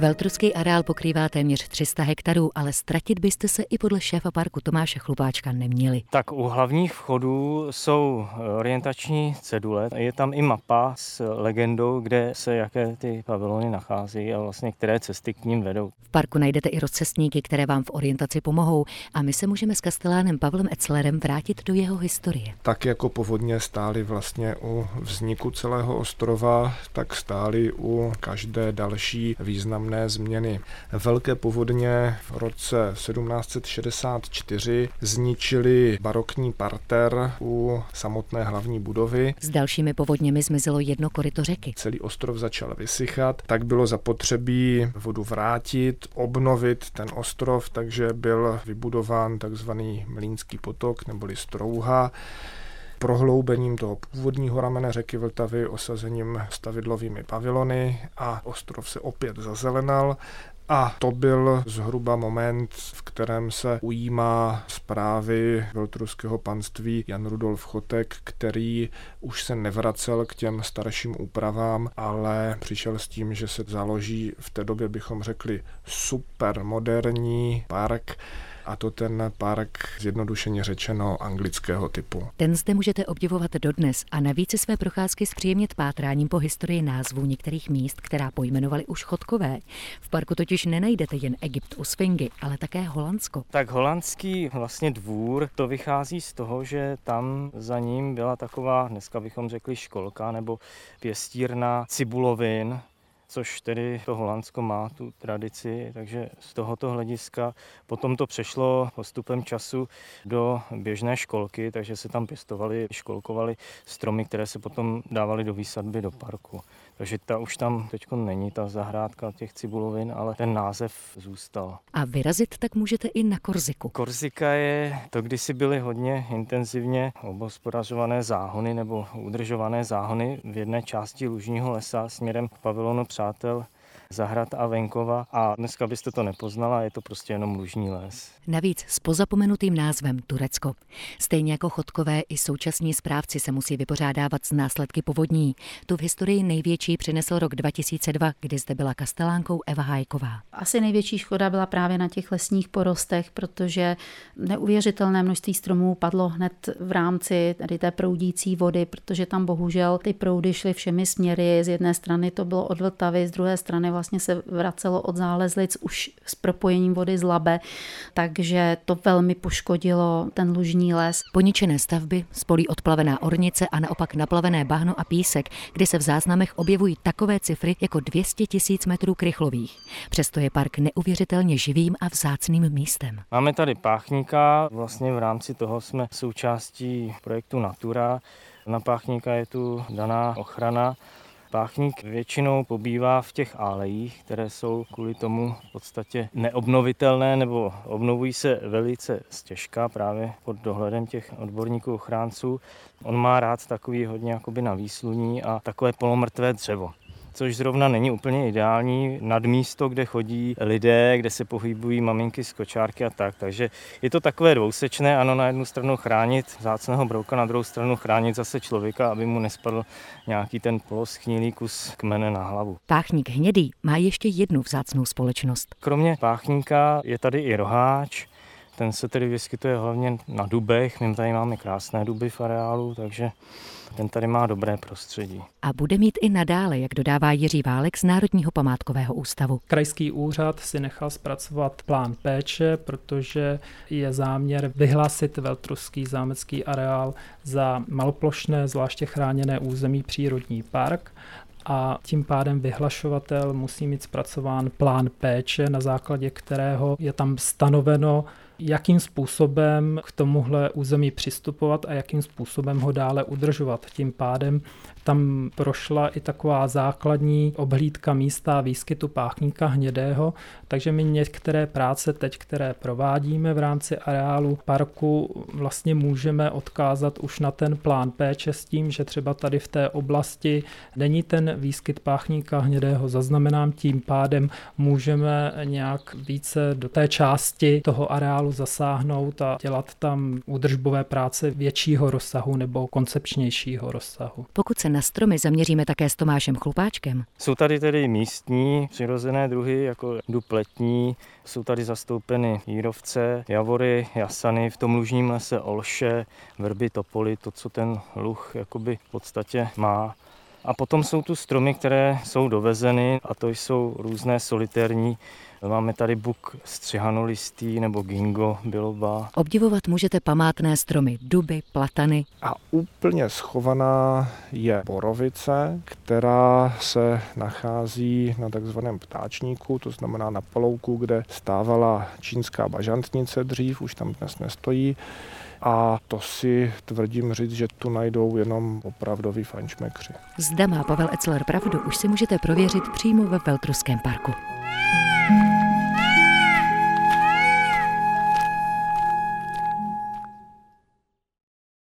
Veltruský areál pokrývá téměř 300 hektarů, ale ztratit byste se i podle šéfa parku Tomáše Chlupáčka neměli. Tak u hlavních vchodů jsou orientační cedule. Je tam i mapa s legendou, kde se jaké ty pavilony nachází a vlastně které cesty k ním vedou. V parku najdete i rozcestníky, které vám v orientaci pomohou, a my se můžeme s kastelánem Pavlem Etzlerem vrátit do jeho historie. Tak jako povodně stály vlastně u vzniku celého ostrova, tak stály u každé další významné změny. Velké povodně v roce 1764 zničily barokní parter u samotné hlavní budovy. S dalšími povodněmi zmizelo jedno koryto řeky. Celý ostrov začal vysychat, tak bylo zapotřebí vodu vrátit, obnovit ten ostrov, takže byl vybudován takzvaný Mlýnský potok neboli Strouha. Prohloubením toho původního ramene řeky Vltavy, osazením stavidlovými pavilony a ostrov se opět zazelenal. A to byl zhruba moment, v kterém se ujímá správy veltruského panství Jan Rudolf Chotek, který už se nevracel k těm starším úpravám, ale přišel s tím, že se založí v té době, bychom řekli, supermoderní park, a to ten park zjednodušeně řečeno anglického typu. Ten zde můžete obdivovat dodnes a navíc si své procházky zpříjemnit pátráním po historii názvů některých míst, která pojmenovali už Chotkové. V parku totiž nenajdete jen Egypt u Sfingy, ale také Holandsko. Tak holandský vlastně dvůr, to vychází z toho, že tam za ním byla taková, dneska bychom řekli školka nebo pěstírna cibulovin, což tedy to Holandsko má tu tradici, takže z tohoto hlediska potom to přešlo postupem času do běžné školky, takže se tam pěstovaly, školkovaly stromy, které se potom dávaly do výsadby do parku. Takže ta už tam teď není, ta zahrádka těch cibulovin, ale ten název zůstal. A vyrazit tak můžete i na Korsiku. Korsika je, to kdysi byly hodně intenzivně obhospodařované záhony nebo udržované záhony v jedné části lužního lesa směrem k pavilonu Přátel zahrad a venkova, a dneska byste to nepoznala, je to prostě jenom lužní les. Navíc s pozapomenutým názvem Turecko. Stejně jako Chotkové i současní správci se musí vypořádávat s následky povodní. Tu v historii největší přinesl rok 2002, kdy zde byla kastelánkou Eva Hájková. Asi největší škoda byla právě na těch lesních porostech, protože neuvěřitelné množství stromů padlo hned v rámci tady té proudící vody, protože tam bohužel ty proudy šly všemi směry. Z jedné strany to bylo od Vltavy, z druhé strany vlastně se vracelo od Zálezlic už s propojením vody z Labe, takže to velmi poškodilo ten lužní les. Poničené stavby, z polí odplavená ornice a naopak naplavené bahno a písek, kdy se v záznamech objevují takové cifry jako 200 000 metrů krychlových. Přesto je park neuvěřitelně živým a vzácným místem. Máme tady páchníka, vlastně v rámci toho jsme součástí projektu Natura. Na páchníka je tu daná ochrana. Páchník většinou pobývá v těch alejích, které jsou kvůli tomu v podstatě neobnovitelné nebo obnovují se velice stěžka právě pod dohledem těch odborníků ochránců. On má rád takový hodně jakoby na výsluní a takové polomrtvé dřevo, což zrovna není úplně ideální nad místo, kde chodí lidé, kde se pohybují maminky z kočárky a tak. Takže je to takové dvousečné, ano, na jednu stranu chránit vzácného brouka, na druhou stranu chránit zase člověka, aby mu nespadl nějaký ten poloschnilý kus kmene na hlavu. Páchník hnědý má ještě jednu vzácnou společnost. Kromě páchníka je tady i roháč. Ten se tedy vyskytuje hlavně na dubech. My tady máme krásné duby v areálu, takže ten tady má dobré prostředí. A bude mít i nadále, jak dodává Jiří Válek z Národního památkového ústavu. Krajský úřad si nechal zpracovat plán péče, protože je záměr vyhlásit veltruský zámecký areál za maloplošné, zvláště chráněné území přírodní park. A tím pádem vyhlašovatel musí mít zpracován plán péče, na základě kterého je tam stanoveno, jakým způsobem k tomuhle území přistupovat a jakým způsobem ho dále udržovat. Tím pádem tam prošla i taková základní obhlídka místa výskytu páchníka hnědého, takže my některé práce teď, které provádíme v rámci areálu parku, vlastně můžeme odkázat už na ten plán péče s tím, že třeba tady v té oblasti není ten výskyt páchníka hnědého zaznamenán, tím pádem můžeme nějak více do té části toho areálu opravdu zasáhnout a dělat tam údržbové práce většího rozsahu nebo koncepčnějšího rozsahu. Pokud se na stromy zaměříme také s Tomášem Chlupáčkem. Jsou tady tedy místní přirozené druhy, jako dub letní, jsou tady zastoupeny jírovce, javory, jasany, v tom lužním lese olše, vrby, topoly, to, co ten luh jakoby v podstatě má. A potom jsou tu stromy, které jsou dovezeny, a to jsou různé solitérní. Máme tady buk střihanolistý nebo gingo biloba. Obdivovat můžete památné stromy, duby, platany. A úplně schovaná je borovice, která se nachází na takzvaném ptáčníku, to znamená na palouku, kde stávala čínská bažantnice dřív, už tam dnes nestojí. A to si tvrdím říct, že tu najdou jenom opravdoví fajnšmekři. Zda má Pavel Etzler pravdu, už si můžete prověřit přímo ve Veltruském parku.